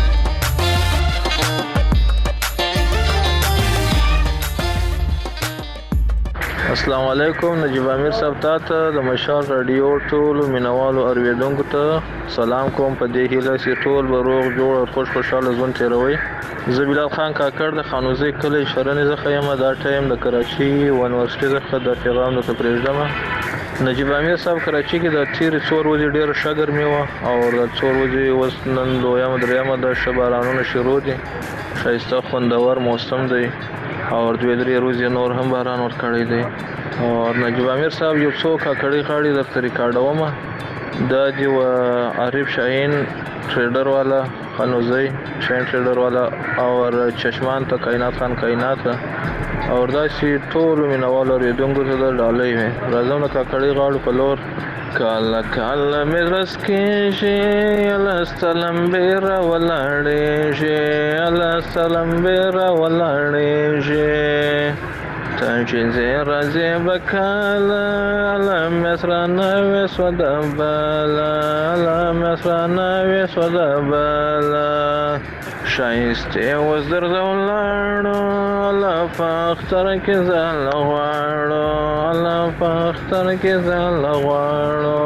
السلام علیکم. نجیب امیر صاحب ته د مشال رادیو ټولو مینوالو اوریدونکو ته سلام کوم. په دې هیله چې ټول به روغ جوړ او خوشحاله ژوند تیروي. زه بلال خان کاکړ د خانوزي کلی شرنې څخه یم. دا ټایم د کراچي یونیورسيټي څخه د پیغام د پرېږدم. نجیب امیر صاحب کراچي کې د تیر 4 ورځې ډېر ښه ګرمي وه او د 4 ورځې اوس نن دویمه درېیمه د ښه بارانونه شروع دي. ښایسته خوندور موسم دی او 2-3 ورځې نور هم باران ورکړی دی. او نجیب امیر صاحب یو څو کاکړي غاړي درته ریکارډومه. دا دی و عارف شاهین ټریډر والا، خانوزی شاهین ټریډر والا او چشمان ته کائنات خان کائنات او داسې ټولو مینوالو اوریدونکو ته د ډالۍ وي. راځم د کاکړي غاړو په لور. کاله کاله مې رس کېږي السلام بیره ولاړېږي، السلام بیره ولاړېږي، ته چې ځې راځې به کاله الله مصرانه وې سوده باله، الله مصرانه وې سوده باله، ښایستې اوس درځه ولاړو الله په اختر کې ځاله غواړو، الله په اختر کې ځاله غواړو.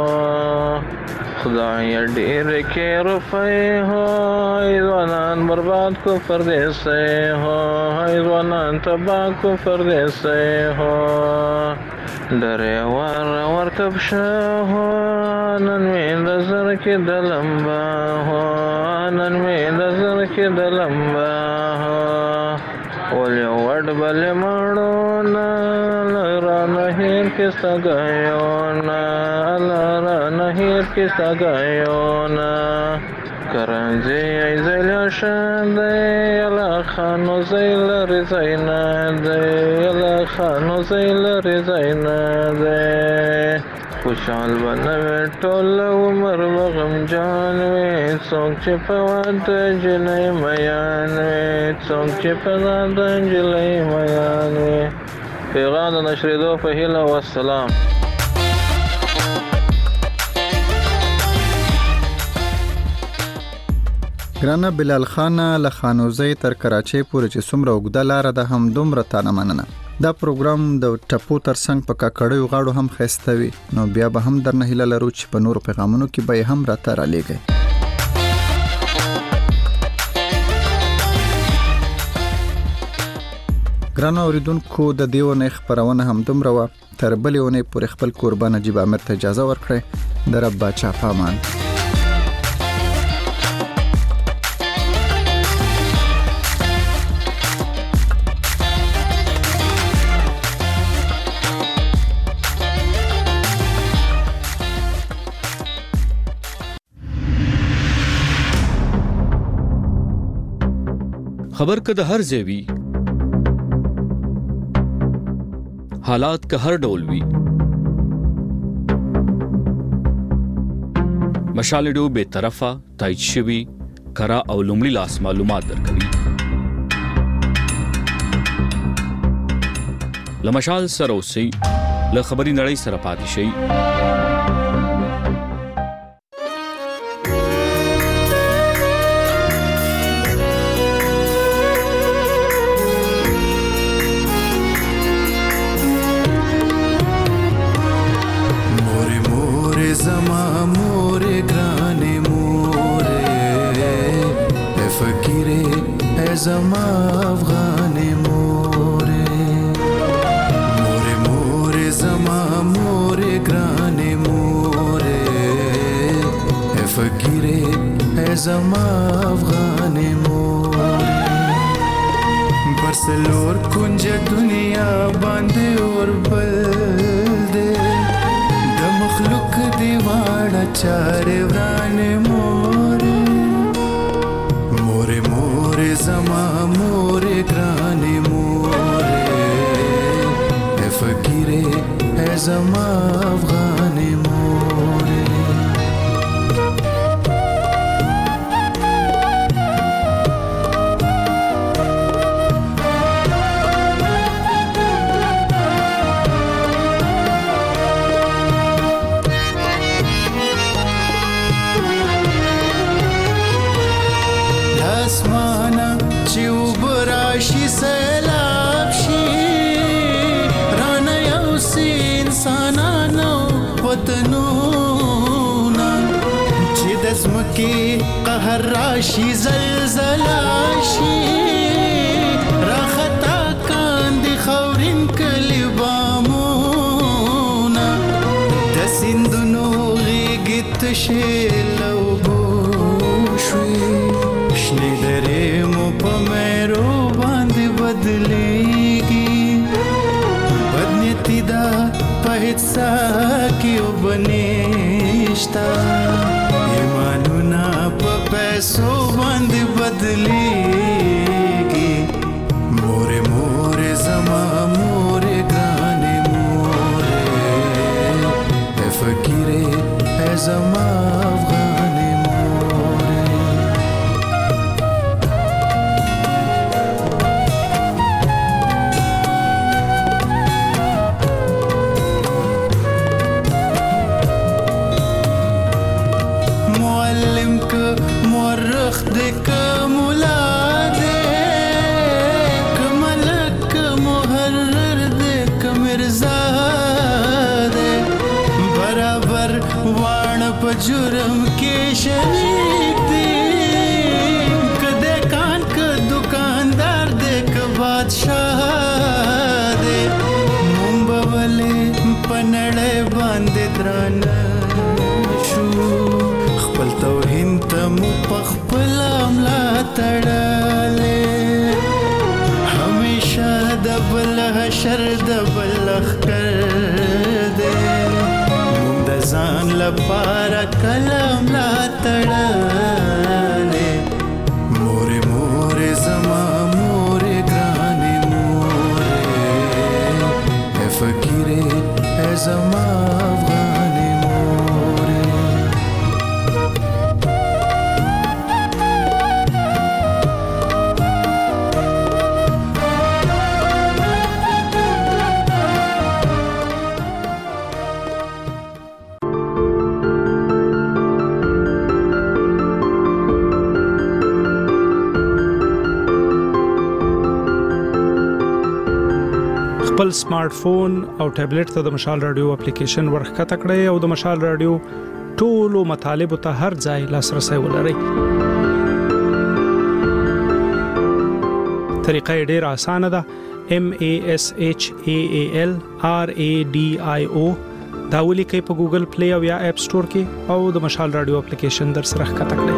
خدای ډېرې کې روپۍ هو ځوانان برباد کو پردیسی هو، ځوانان تباه کو پردیسی هو، درې ورته پښه هو نن مې د زر کې د لمبه هو، نن مې د زر کې د لمبه هو، ولې وډ بلې مړونه لرانه هیر کې ستګایونه، لرانه هیر کې ستګایونه، کرنځي ایزل شاندې الله خانو زیل رضاینا دې، الله خانو زیل رضاینا دې، خوشحال بنوي ټول عمر بغم جان وي، څوک چې په واده جنۍ میان وي، څوک چې په واده جنۍ میان وي. پیغام د نشریدو په هیله والسلام. ګرانه بلال خان له خانوزۍ تر کراچۍ پورې چې څومره اوږده لاره ده هم دومره تانه مننه. دا پروګرام د ټپو ترڅنګ په کاکړیو غاړو هم ښایسته وي، نو بیا به هم درنه هیله لرو چې په نورو پیغامونو کې به یې هم راته رالیږئ. ګرانو اوریدونکو د دې اونۍ خپرونه هم دومره وه. تر بلې اونۍ پورې خپل کوربه نجیب امیر ته اجازه ورکړئ. د رب باچا په امان. خبر که د هر ځای وي، حالات که هر ډول وي، مشال ډیو به طرفه تایید شوی کرا او لومړی لاس معلومات درکوي. لمشال سره اوسئ، له خبري نړۍ سره پاتې شئ. زما افغانې مورې مورې مورې زما مورې ګرانې مورې فقیرې زما افغانې مورې برسلور کنج دنیا باندې اور بل دې د مخلوق دی واړه چارې ورانې مورې مورې مورې زما مورې ګرانې مورې فقیرې زما افغانې مورې شي سیلاب شي رانه یو سي انسانانو وطنونه چې د ځمکې قهر راشي زلزله شي راخطا کاندي خاورین کلي بامونه د سیندونو غیږې تشې له اوبو شوې شنې درې مو په مېرو باندې بدلېږي بدنیتي ده په هېڅ څه کې اوبه نشته ایمانونه په پیسو باندې بدلېږي مورې مورې زما مورې ګرانې مورې ای فقیرې ای زما افغانې مورې معلم که مورخ دې که ملا دې که ملک که محرر دې که مرزا دې برابر واڼه په جرم کې شریک دي که دکان که دکاندار دې که بادشاه دې مونږ به ولې په نړۍ باندې درانه شو خپل توهین ته مو په خپله ملا تړلې همیشه د بل حشر د بل لښکر دی مونږ د ځان لپاره کله ملا تړلې مورې مورې زما مورې ګرانې مورې ای فقیرې ای زما افغانې مورې خپل سمارټ فون او ټابلیټ ته د مشال رادیو اپلیکیشن ورښکته کړئ او د مشال رادیو ټولو مطالبو ته هر ځای لاسرسي ولرئ. طریقه ډېره اسانه ده. MASHAAL RADIO دا ولیکئ په ګوګل پلی او یا اپ سٹور کې او د مشال رادیو اپلیکیشن در سره ښکته کړئ.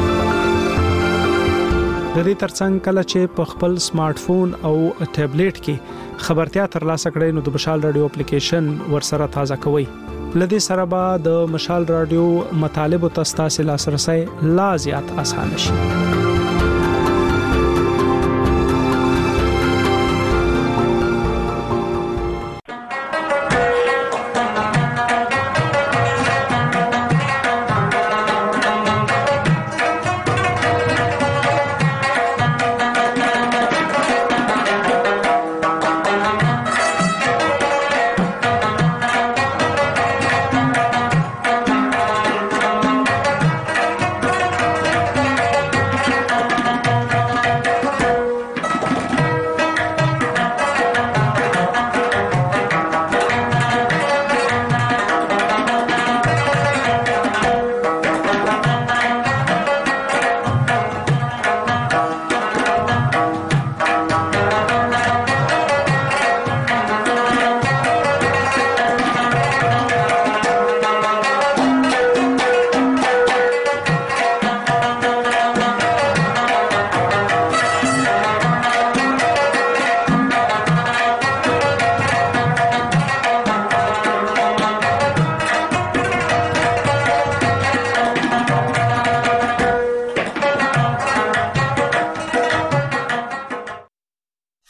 د دې ترڅنګ کله چې په خپل سمارټ فون او ټابلیټ کې خبرتیا ترلاسه کړئ نو د مشال رادیو اپلیکیشن ورسره تازه کوئ. لدې سره به د مشال رادیو مطالب او تاسو لاسرسي لا زیات اسانه شي.